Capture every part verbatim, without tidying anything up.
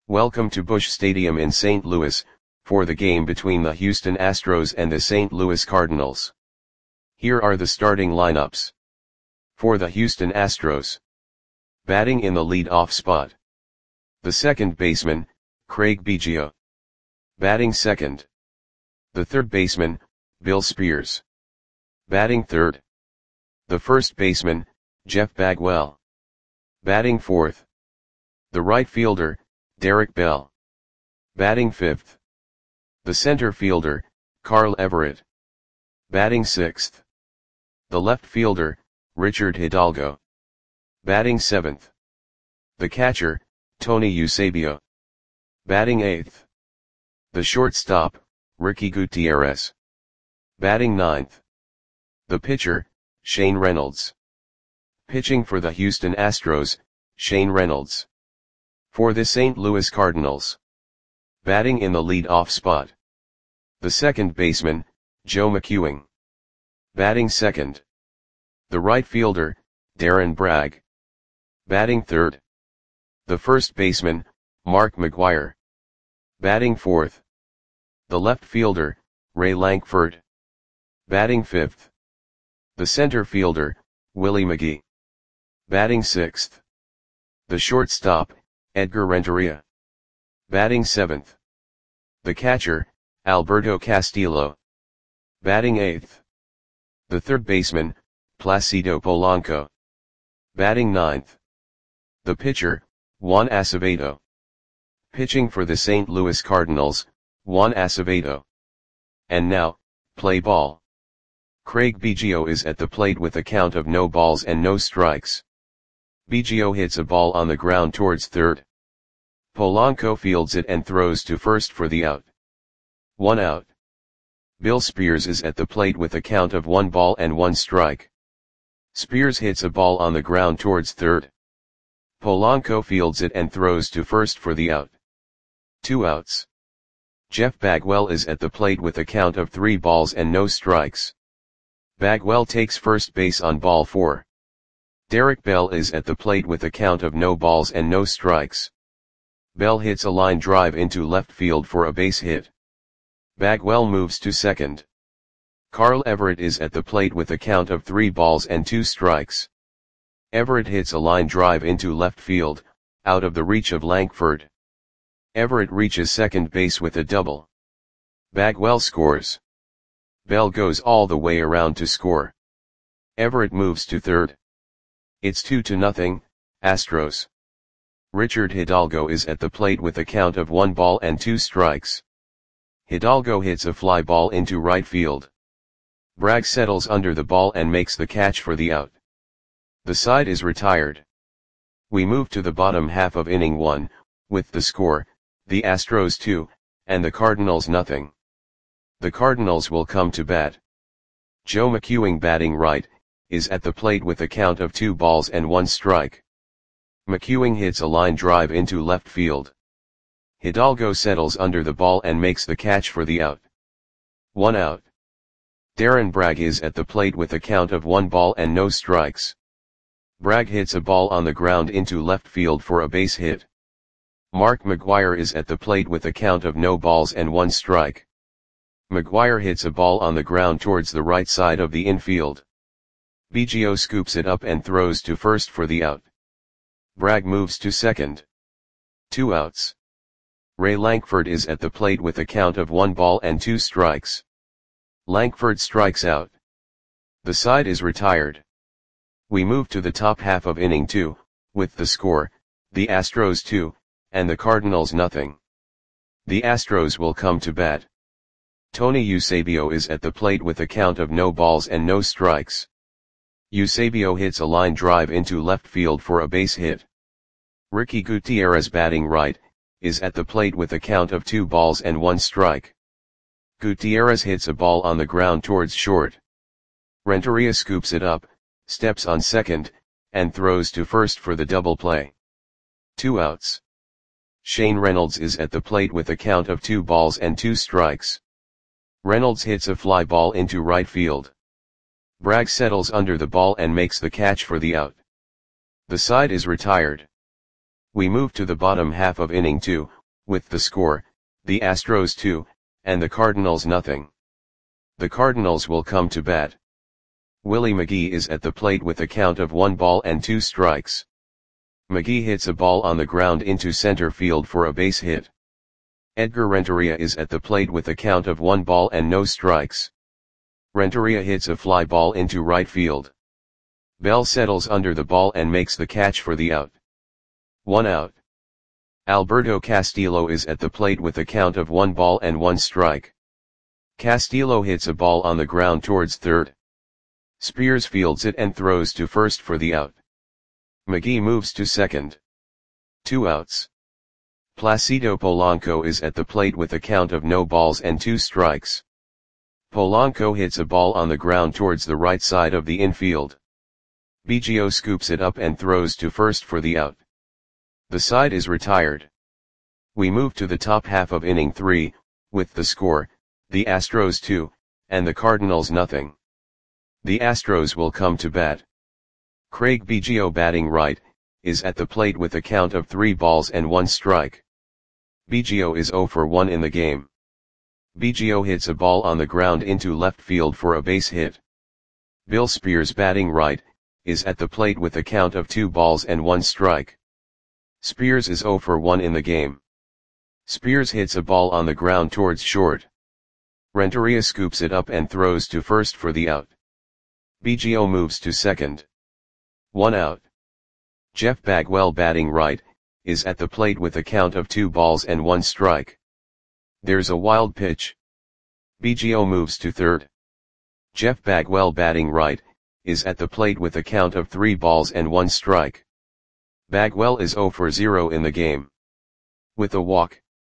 Welcome to Busch Stadium in Saint Louis, for the game between the Houston Astros and the Saint Louis Cardinals. Here are the starting lineups. For the Houston Astros. Batting in the lead-off spot. The second baseman, Craig Biggio. Batting second. The third baseman, Bill Spears. Batting third. The first baseman, Jeff Bagwell. Batting fourth. The right fielder, Derek Bell. Batting fifth. The center fielder, Carl Everett. Batting sixth. The left fielder, Richard Hidalgo. Batting seventh. The catcher, Tony Eusebio. Batting eighth. The shortstop, Ricky Gutierrez. Batting ninth. The pitcher, Shane Reynolds. Pitching for the Houston Astros, Shane Reynolds. For the Saint Louis Cardinals. Batting in the lead-off spot. The second baseman, Joe McEwing. Batting second. The right fielder, Darren Bragg. Batting third. The first baseman, Mark McGwire. Batting fourth. The left fielder, Ray Lankford. Batting fifth. The center fielder, Willie McGee. Batting sixth. The shortstop, Edgar Renteria. Batting seventh. The catcher, Alberto Castillo. Batting eighth. The third baseman, Placido Polanco. Batting ninth. The pitcher, Juan Acevedo. Pitching for the Saint Louis Cardinals, Juan Acevedo. And now, play ball. Craig Biggio is at the plate with a count of no balls and no strikes. Biggio hits a ball on the ground towards third. Polanco fields it and throws to first for the out. One out. Bill Spears is at the plate with a count of one ball and one strike. Spears hits a ball on the ground towards third. Polanco fields it and throws to first for the out. Two outs. Jeff Bagwell is at the plate with a count of three balls and no strikes. Bagwell takes first base on ball four. Derek Bell is at the plate with a count of no balls and no strikes. Bell hits a line drive into left field for a base hit. Bagwell moves to second. Carl Everett is at the plate with a count of three balls and two strikes. Everett hits a line drive into left field, out of the reach of Lankford. Everett reaches second base with a double. Bagwell scores. Bell goes all the way around to score. Everett moves to third. It's two to nothing, Astros. Richard Hidalgo is at the plate with a count of one ball and two strikes. Hidalgo hits a fly ball into right field. Bragg settles under the ball and makes the catch for the out. The side is retired. We move to the bottom half of inning one, with the score, the Astros two, and the Cardinals nothing. The Cardinals will come to bat. Joe McEwing batting right, is at the plate with a count of two balls and one strike. McEwing hits a line drive into left field. Hidalgo settles under the ball and makes the catch for the out. One out. Darren Bragg is at the plate with a count of one ball and no strikes. Bragg hits a ball on the ground into left field for a base hit. Mark McGwire is at the plate with a count of no balls and one strike. McGwire hits a ball on the ground towards the right side of the infield. Biggio scoops it up and throws to first for the out. Bragg moves to second. Two outs. Ray Lankford is at the plate with a count of one ball and two strikes. Lankford strikes out. The side is retired. We move to the top half of inning two, with the score, the Astros two, and the Cardinals nothing. The Astros will come to bat. Tony Eusebio is at the plate with a count of no balls and no strikes. Eusebio hits a line drive into left field for a base hit. Ricky Gutierrez batting right, is at the plate with a count of two balls and one strike. Gutierrez hits a ball on the ground towards short. Renteria scoops it up, steps on second, and throws to first for the double play. Two outs. Shane Reynolds is at the plate with a count of two balls and two strikes. Reynolds hits a fly ball into right field. Bragg settles under the ball and makes the catch for the out. The side is retired. We move to the bottom half of inning two, with the score, the Astros two, and the Cardinals nothing. The Cardinals will come to bat. Willie McGee is at the plate with a count of one ball and two strikes. McGee hits a ball on the ground into center field for a base hit. Edgar Renteria is at the plate with a count of one ball and no strikes. Renteria hits a fly ball into right field. Bell settles under the ball and makes the catch for the out. One out. Alberto Castillo is at the plate with a count of one ball and one strike. Castillo hits a ball on the ground towards third. Spears fields it and throws to first for the out. McGee moves to second. Two outs. Placido Polanco is at the plate with a count of no balls and two strikes. Polanco hits a ball on the ground towards the right side of the infield. Biggio scoops it up and throws to first for the out. The side is retired. We move to the top half of inning three, with the score, the Astros two, and the Cardinals nothing. The Astros will come to bat. Craig Biggio, batting right, is at the plate with a count of three balls and one strike. Biggio is zero for one in the game. Biggio hits a ball on the ground into left field for a base hit. Bill Spears, batting right, is at the plate with a count of two balls and one strike. Spears is zero for one in the game. Spears hits a ball on the ground towards short. Renteria scoops it up and throws to first for the out. Biggio moves to second. One out. Jeff Bagwell, batting right, is at the plate with a count of two balls and one strike. There's a wild pitch. Biggio moves to third. Jeff Bagwell, batting right, is at the plate with a count of three balls and one strike. Bagwell is zero for zero in the game. With a walk.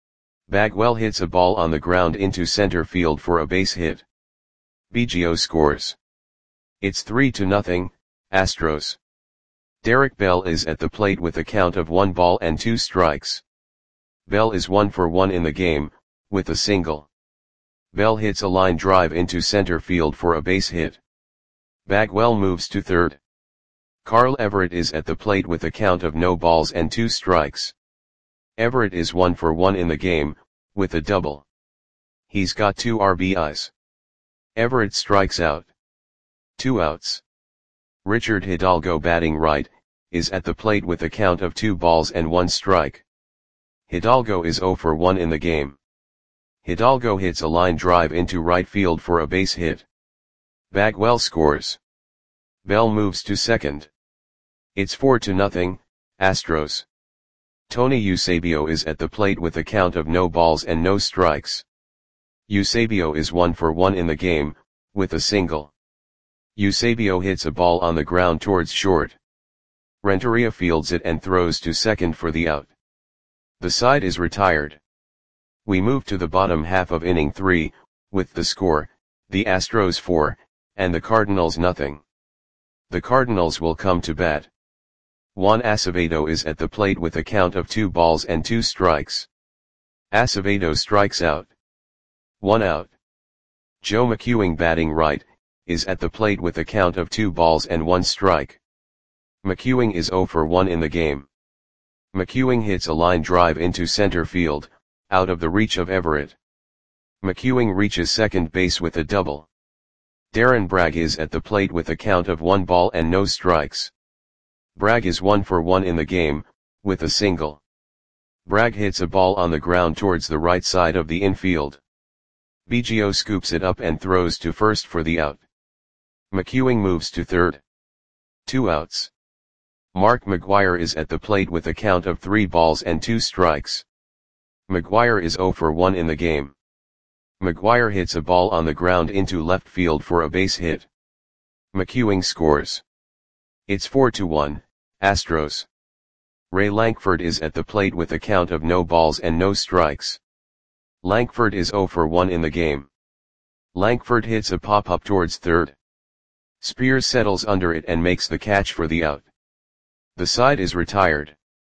Bagwell hits a ball on the ground into center field for a base hit. Biggio scores. It's three to nothing, Astros. Derek Bell is at the plate with a count of one ball and two strikes. Bell is one for one in the game, with a single. Bell hits a line drive into center field for a base hit. Bagwell moves to third. Carl Everett is at the plate with a count of no balls and two strikes. Everett is one for one in the game, with a double. He's got two R B Is. Everett strikes out. Two outs. Richard Hidalgo, batting right, is at the plate with a count of two balls and one strike. Hidalgo is zero for one in the game. Hidalgo hits a line drive into right field for a base hit. Bagwell scores. Bell moves to second. It's four to nothing, Astros. Tony Eusebio is at the plate with a count of no balls and no strikes. Eusebio is one for one in the game, with a single. Eusebio hits a ball on the ground towards short. Renteria fields it and throws to second for the out. The side is retired. We move to the bottom half of inning three, with the score, the Astros four, and the Cardinals nothing. The Cardinals will come to bat. Juan Acevedo is at the plate with a count of two balls and two strikes. Acevedo strikes out. One out. Joe McEwing, batting right, is at the plate with a count of two balls and one strike. McEwing is zero for one in the game. McEwing hits a line drive into center field, out of the reach of Everett. McEwing reaches second base with a double. Darren Bragg is at the plate with a count of one ball and no strikes. Bragg is one for one in the game, with a single. Bragg hits a ball on the ground towards the right side of the infield. Biggio scoops it up and throws to first for the out. McEwing moves to third. Two outs. Mark McGwire is at the plate with a count of three balls and two strikes. McGwire is zero for one in the game. McGwire hits a ball on the ground into left field for a base hit. McEwing scores. It's four to one, Astros. Ray Lankford is at the plate with a count of no balls and no strikes. Lankford is zero for one in the game. Lankford hits a pop-up towards third. Spears settles under it and makes the catch for the out. The side is retired.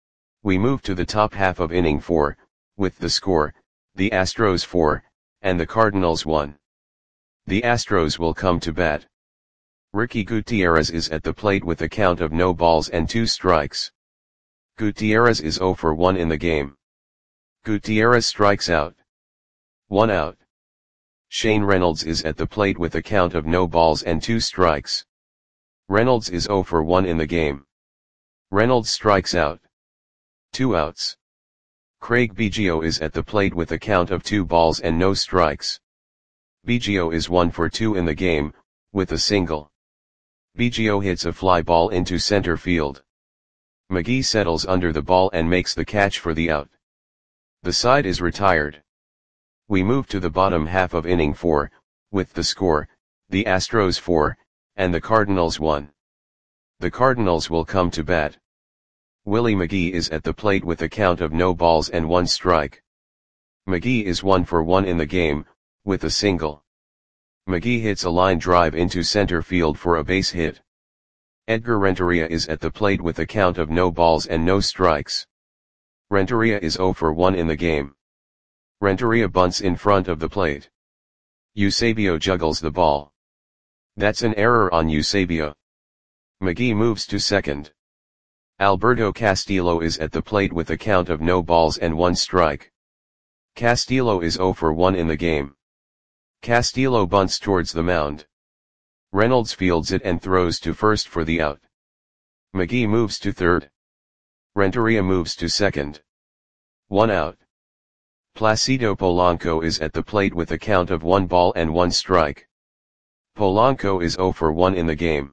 We move to the top half of inning four, with the score, the Astros four, and the Cardinals one. The Astros will come to bat. Ricky Gutierrez is at the plate with a count of no balls and two strikes. Gutierrez is zero for one in the game. Gutierrez strikes out. One out. Shane Reynolds is at the plate with a count of no balls and two strikes. Reynolds is zero for one in the game. Reynolds strikes out. Two outs. Craig Biggio is at the plate with a count of two balls and no strikes. Biggio is one for two in the game, with a single. Biggio hits a fly ball into center field. McGee settles under the ball and makes the catch for the out. The side is retired. We move to the bottom half of inning four, with the score, the Astros four, and the Cardinals one. The Cardinals will come to bat. Willie McGee is at the plate with a count of no balls and one strike. McGee is one for one in the game, with a single. McGee hits a line drive into center field for a base hit. Edgar Renteria is at the plate with a count of no balls and no strikes. Renteria is zero for one in the game. Renteria bunts in front of the plate. Eusebio juggles the ball. That's an error on Eusebio. McGee moves to second. Alberto Castillo is at the plate with a count of no balls and one strike. Castillo is zero for one in the game. Castillo bunts towards the mound. Reynolds fields it and throws to first for the out. McGee moves to third. Renteria moves to second. One out. Placido Polanco is at the plate with a count of one ball and one strike. Polanco is zero for one in the game.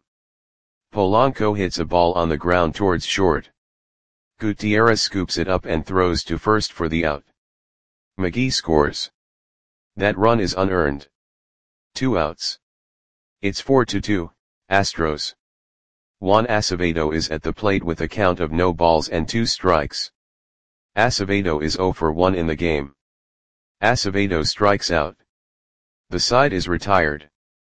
Polanco hits a ball on the ground towards short. Gutierrez scoops it up and throws to first for the out. McGee scores. That run is unearned. Two outs. It's four to two, Astros. Juan Acevedo is at the plate with a count of no balls and two strikes. Acevedo is zero for one in the game. Acevedo strikes out. The side is retired.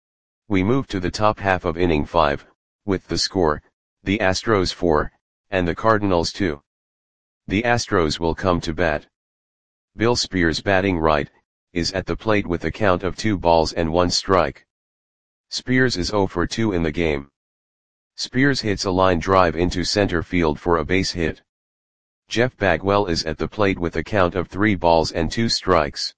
We move to the top half of inning five, with the score, the Astros four, and the Cardinals two. The Astros will come to bat. Bill Spears, batting right, is at the plate with a count of two balls and one strike. Spears is zero for two in the game. Spears hits a line drive into center field for a base hit. Jeff Bagwell is at the plate with a count of three balls and two strikes.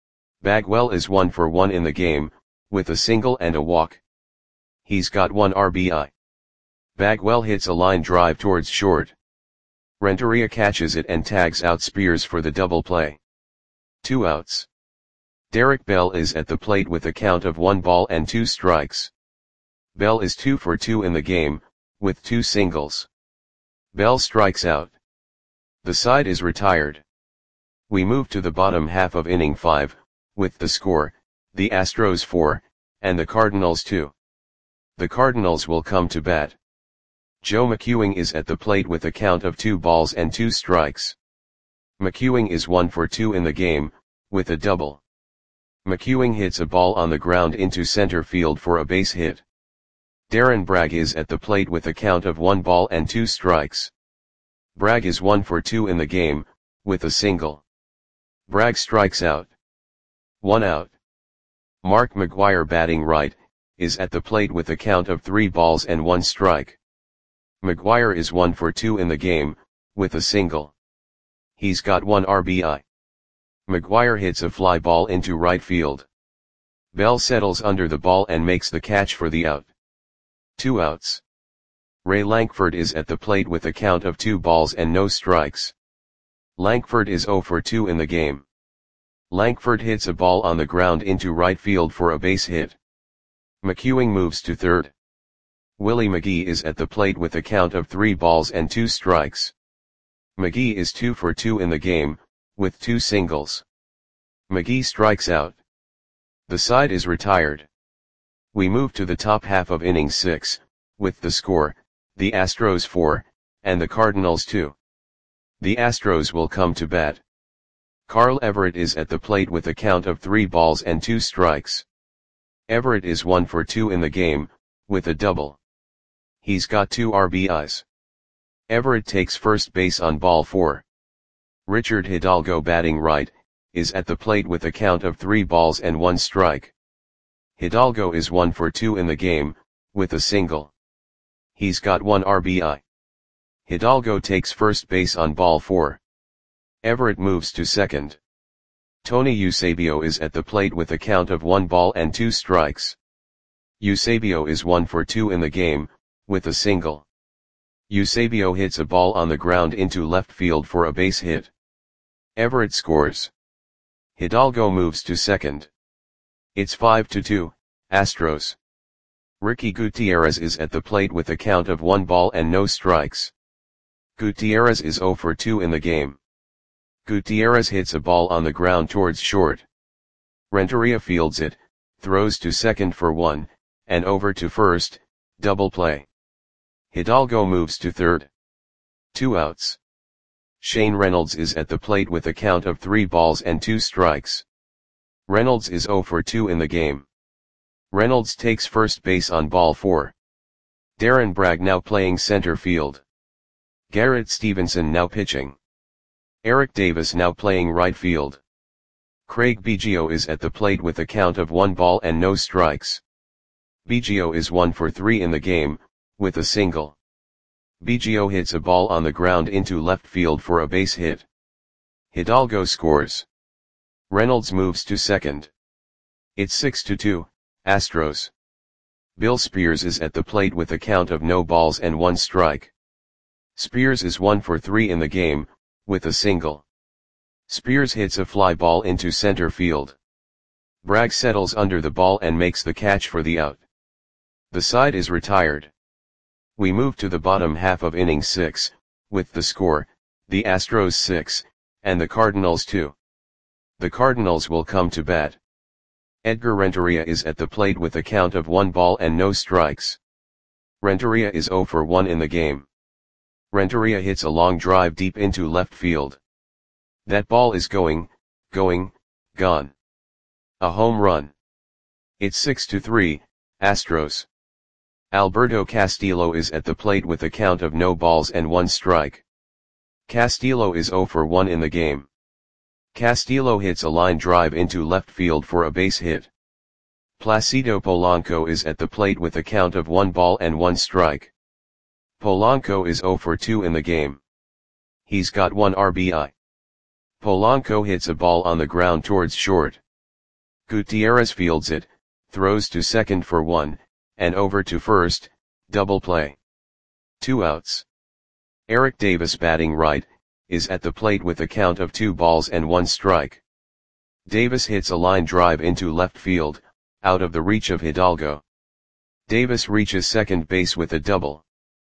Bagwell is one for one in the game, with a single and a walk. He's got one R B I. Bagwell hits a line drive towards short. Renteria catches it and tags out Spears for the double play. Two outs. Derek Bell is at the plate with a count of one ball and two strikes. Bell is two for two in the game, with two singles. Bell strikes out. The side is retired. We move to the bottom half of inning five, with the score, the Astros four, and the Cardinals two. The Cardinals will come to bat. Joe McEwing is at the plate with a count of two balls and two strikes. McEwing is one for two in the game, with a double. McEwing hits a ball on the ground into center field for a base hit. Darren Bragg is at the plate with a count of one ball and two strikes. Bragg is one for two in the game, with a single. Bragg strikes out. One out. Mark McGwire, batting right, is at the plate with a count of three balls and one strike. McGwire is one for two in the game, with a single. He's got one R B I. McGwire hits a fly ball into right field. Bell settles under the ball and makes the catch for the out. Two outs. Ray Lankford is at the plate with a count of two balls and no strikes. Lankford is zero for two in the game. Lankford hits a ball on the ground into right field for a base hit. McEwing moves to third. Willie McGee is at the plate with a count of three balls and two strikes. McGee is two for two in the game, with two singles. McGee strikes out. The side is retired. We move to the top half of inning six, with the score, the Astros four, and the Cardinals two. The Astros will come to bat. Carl Everett is at the plate with a count of three balls and two strikes. Everett is one for two in the game, with a double. He's got two R B Is. Everett takes first base on ball four. Richard Hidalgo, batting right, is at the plate with a count of three balls and one strike. Hidalgo is one for two in the game, with a single. He's got one R B I. Hidalgo takes first base on ball four. Everett moves to second. Tony Eusebio is at the plate with a count of one ball and two strikes. Eusebio is one for two in the game, with a single. Eusebio hits a ball on the ground into left field for a base hit. Everett scores. Hidalgo moves to second. It's five to two, Astros. Ricky Gutierrez is at the plate with a count of one ball and no strikes. Gutierrez is zero for two in the game. Gutierrez hits a ball on the ground towards short. Renteria fields it, throws to second for one, and over to first, double play. Hidalgo moves to third. Two outs. Shane Reynolds is at the plate with a count of three balls and two strikes. Reynolds is zero for two in the game. Reynolds takes first base on ball four. Darren Bragg now playing center field. Garrett Stevenson now pitching. Eric Davis now playing right field. Craig Biggio is at the plate with a count of one ball and no strikes. Biggio is one for three in the game, with a single. Biggio hits a ball on the ground into left field for a base hit. Hidalgo scores. Reynolds moves to second. It's six to two, Astros. Bill Spears is at the plate with a count of no balls and one strike. Spears is one for three in the game, with a single. Spears hits a fly ball into center field. Bragg settles under the ball and makes the catch for the out. The side is retired. We move to the bottom half of inning six, with the score, the Astros six, and the Cardinals two. The Cardinals will come to bat. Edgar Renteria is at the plate with a count of one ball and no strikes. Renteria is zero for one in the game. Renteria hits a long drive deep into left field. That ball is going, going, gone. A home run. It's six to three, Astros. Alberto Castillo is at the plate with a count of no balls and one strike. Castillo is zero for one in the game. Castillo hits a line drive into left field for a base hit. Placido Polanco is at the plate with a count of one ball and one strike. Polanco is zero for two in the game. He's got one R B I. Polanco hits a ball on the ground towards short. Gutierrez fields it, throws to second for one, and over to first, double play. Two outs. Eric Davis batting right, is at the plate with a count of two balls and one strike. Davis hits a line drive into left field, out of the reach of Hidalgo. Davis reaches second base with a double.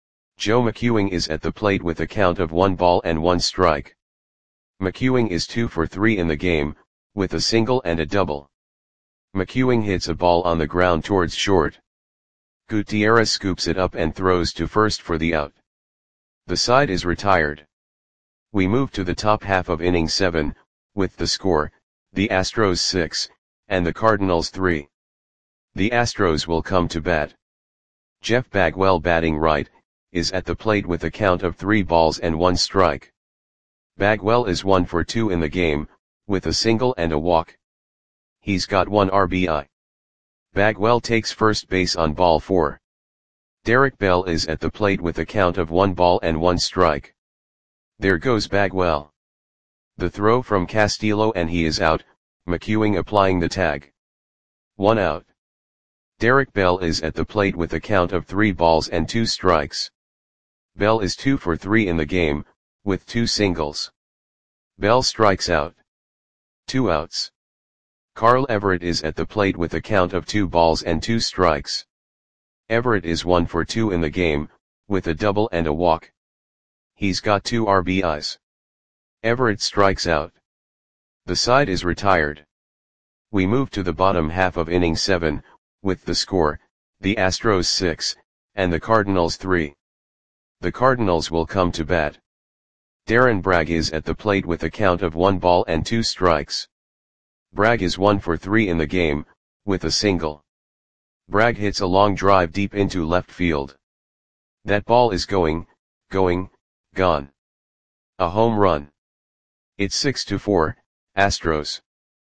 Joe McEwing is at the plate with a count of one ball and one strike. McEwing is two for three in the game, with a single and a double. McEwing hits a ball on the ground towards short. Gutierrez scoops it up and throws to first for the out. The side is retired. We move to the top half of inning seven, with the score, the Astros six, and the Cardinals three. The Astros will come to bat. Jeff Bagwell batting right, is at the plate with a count of three balls and one strike. Bagwell is one for two in the game, with a single and a walk. He's got one R B I. Bagwell takes first base on ball four. Derek Bell is at the plate with a count of one ball and one strike. There goes Bagwell. The throw from Castillo and he is out, McEwing applying the tag. One out. Derek Bell is at the plate with a count of three balls and two strikes. Bell is two for three in the game, with two singles. Bell strikes out. Two outs. Carl Everett is at the plate with a count of two balls and two strikes. Everett is one for two in the game, with a double and a walk. He's got two R B Is. Everett strikes out. The side is retired. We move to the bottom half of inning seven, with the score, the Astros six, and the Cardinals three. The Cardinals will come to bat. Darren Bragg is at the plate with a count of one ball and two strikes. Bragg is one for three in the game, with a single. Bragg hits a long drive deep into left field. That ball is going, going, gone. A home run. It's six to four, Astros.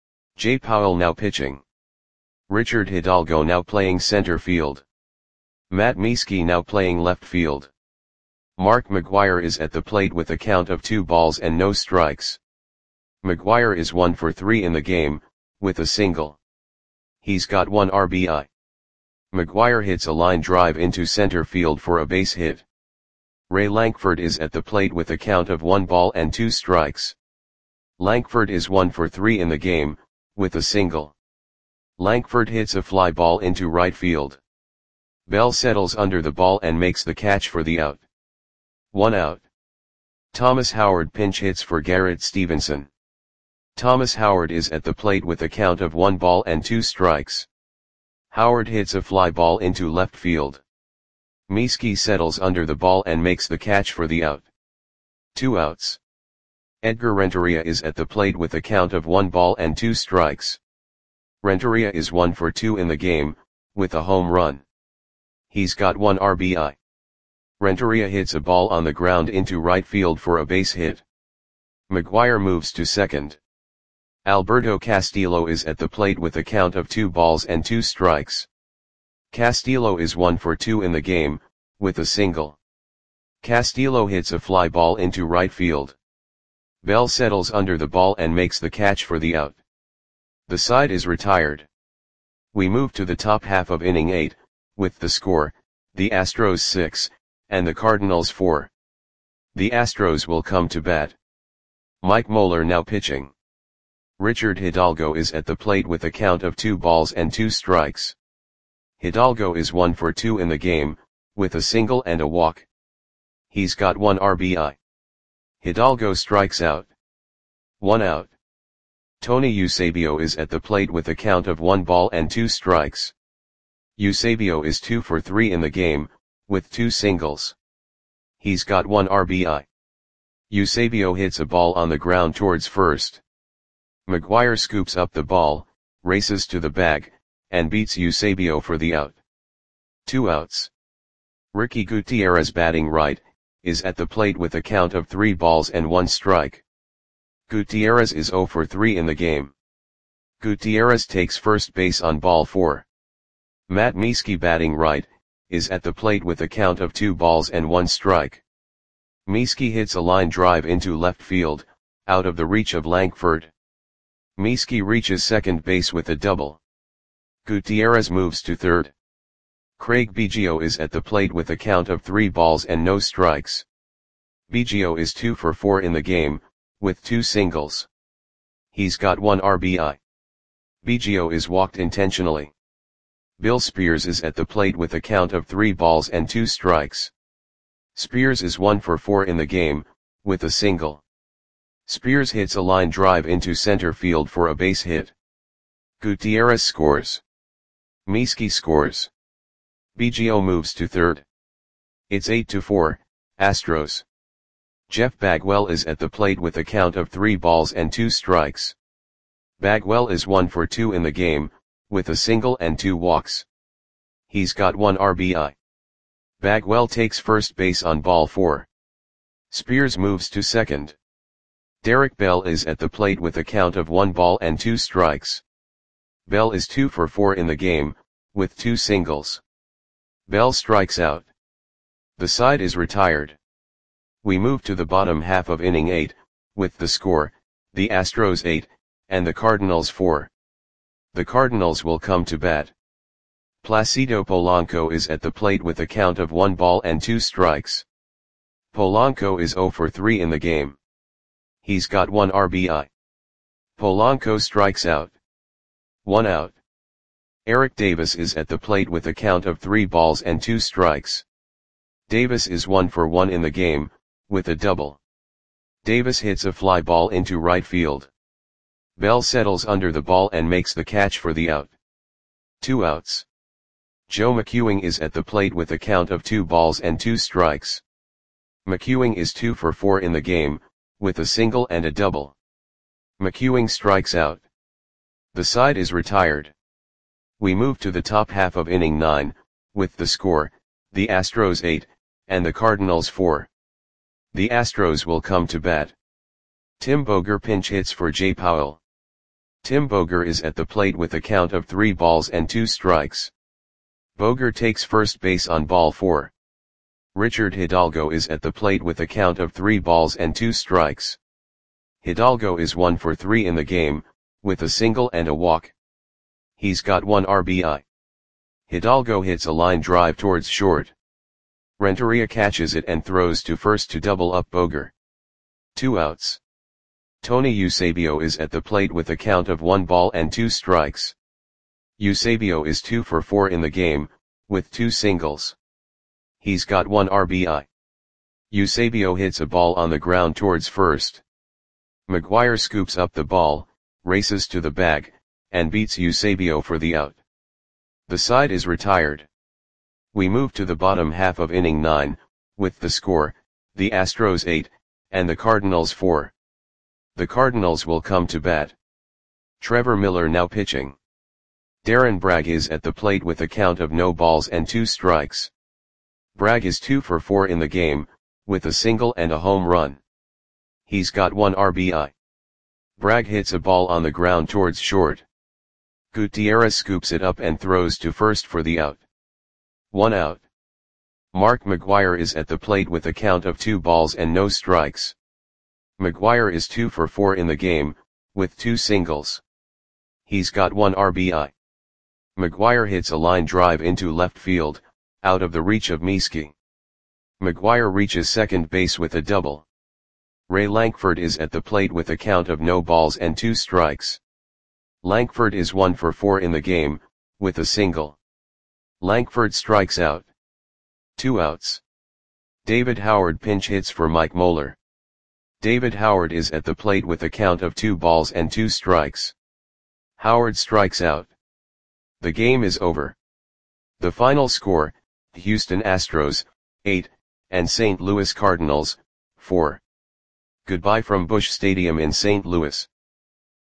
Jay Powell now pitching. Richard Hidalgo now playing center field. Matt Mieske now playing left field. Mark McGwire is at the plate with a count of two balls and no strikes. McGwire is one for three in the game, with a single. He's got one R B I. McGwire hits a line drive into center field for a base hit. Ray Lankford is at the plate with a count of one ball and two strikes. Lankford is one for three in the game, with a single. Lankford hits a fly ball into right field. Bell settles under the ball and makes the catch for the out. One out. Thomas Howard pinch hits for Garrett Stevenson. Thomas Howard is at the plate with a count of one ball and two strikes. Howard hits a fly ball into left field. Mieske settles under the ball and makes the catch for the out. Two outs. Edgar Renteria is at the plate with a count of one ball and two strikes. Renteria is one for two in the game, with a home run. He's got one R B I. Renteria hits a ball on the ground into right field for a base hit. McGwire moves to second. Alberto Castillo is at the plate with a count of two balls and two strikes. Castillo is one for two in the game, with a single. Castillo hits a fly ball into right field. Bell settles under the ball and makes the catch for the out. The side is retired. We move to the top half of inning eight, with the score, the Astros six, and the Cardinals four. The Astros will come to bat. Mike Moeller now pitching. Richard Hidalgo is at the plate with a count of two balls and two strikes. Hidalgo is one for two in the game, with a single and a walk. He's got one R B I. Hidalgo strikes out. One out. Tony Eusebio is at the plate with a count of one ball and two strikes. Eusebio is two for three in the game, with two singles. He's got one R B I. Eusebio hits a ball on the ground towards first. McGwire scoops up the ball, races to the bag, and beats Eusebio for the out. Two outs. Ricky Gutierrez batting right, is at the plate with a count of three balls and one strike. Gutierrez is zero for three in the game. Gutierrez takes first base on ball four. Matt Mieske batting right, is at the plate with a count of two balls and one strike. Mieske hits a line drive into left field, out of the reach of Lankford. Mieske reaches second base with a double. Gutierrez moves to third. Craig Biggio is at the plate with a count of three balls and no strikes. Biggio is two for four in the game, with two singles. He's got one R B I. Biggio is walked intentionally. Bill Spears is at the plate with a count of three balls and two strikes. Spears is one for four in the game, with a single. Spears hits a line drive into center field for a base hit. Gutierrez scores. Mieske scores. Biggio moves to third. It's eight to four, Astros. Jeff Bagwell is at the plate with a count of three balls and two strikes. Bagwell is one for two in the game, with a single and two walks. He's got one R B I. Bagwell takes first base on ball four. Spears moves to second. Derek Bell is at the plate with a count of one ball and two strikes. Bell is two for four in the game, with two singles. Bell strikes out. The side is retired. We move to the bottom half of inning eight, with the score, the Astros eight, and the Cardinals four. The Cardinals will come to bat. Placido Polanco is at the plate with a count of one ball and two strikes. Polanco is zero for three in the game. He's got one R B I. Polanco strikes out. One out. Eric Davis is at the plate with a count of three balls and two strikes. Davis is one for one in the game, with a double. Davis hits a fly ball into right field. Bell settles under the ball and makes the catch for the out. Two outs. Joe McEwing is at the plate with a count of two balls and two strikes. McEwing is two for four in the game, with a single and a double. McEwing strikes out. The side is retired. We move to the top half of inning nine, with the score, the Astros eight, and the Cardinals four. The Astros will come to bat. Tim Boger pinch hits for Jay Powell. Tim Boger is at the plate with a count of three balls and two strikes. Boger takes first base on ball four. Richard Hidalgo is at the plate with a count of three balls and two strikes. Hidalgo is one for three in the game, with a single and a walk. He's got one R B I. Hidalgo hits a line drive towards short. Renteria catches it and throws to first to double up Boger. Two outs. Tony Eusebio is at the plate with a count of one ball and two strikes. Eusebio is two for four in the game, with two singles. He's got one R B I. Eusebio hits a ball on the ground towards first. McGuire scoops up the ball, races to the bag, and beats Eusebio for the out. The side is retired. We move to the bottom half of inning nine, with the score, the Astros eight, and the Cardinals four. The Cardinals will come to bat. Trevor Miller now pitching. Darren Bragg is at the plate with a count of no balls and two strikes. Bragg is two for four in the game, with a single and a home run. He's got one R B I. Bragg hits a ball on the ground towards short. Gutierrez scoops it up and throws to first for the out. One out. Mark McGuire is at the plate with a count of two balls and no strikes. McGuire is two for four in the game, with two singles. He's got one R B I. McGuire hits a line drive into left field, out of the reach of Mieske. McGuire reaches second base with a double. Ray Lankford is at the plate with a count of no balls and two strikes. Lankford is one for four in the game, with a single. Lankford strikes out. Two outs. David Howard pinch hits for Mike Moeller. David Howard is at the plate with a count of two balls and two strikes. Howard strikes out. The game is over. The final score, Houston Astros, eight, and Saint Louis Cardinals, four. Goodbye from Busch Stadium in Saint Louis.